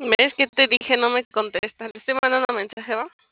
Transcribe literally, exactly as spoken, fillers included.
¿Ves que te dije? No me contesta. Le estoy mandando mensaje, ¿va?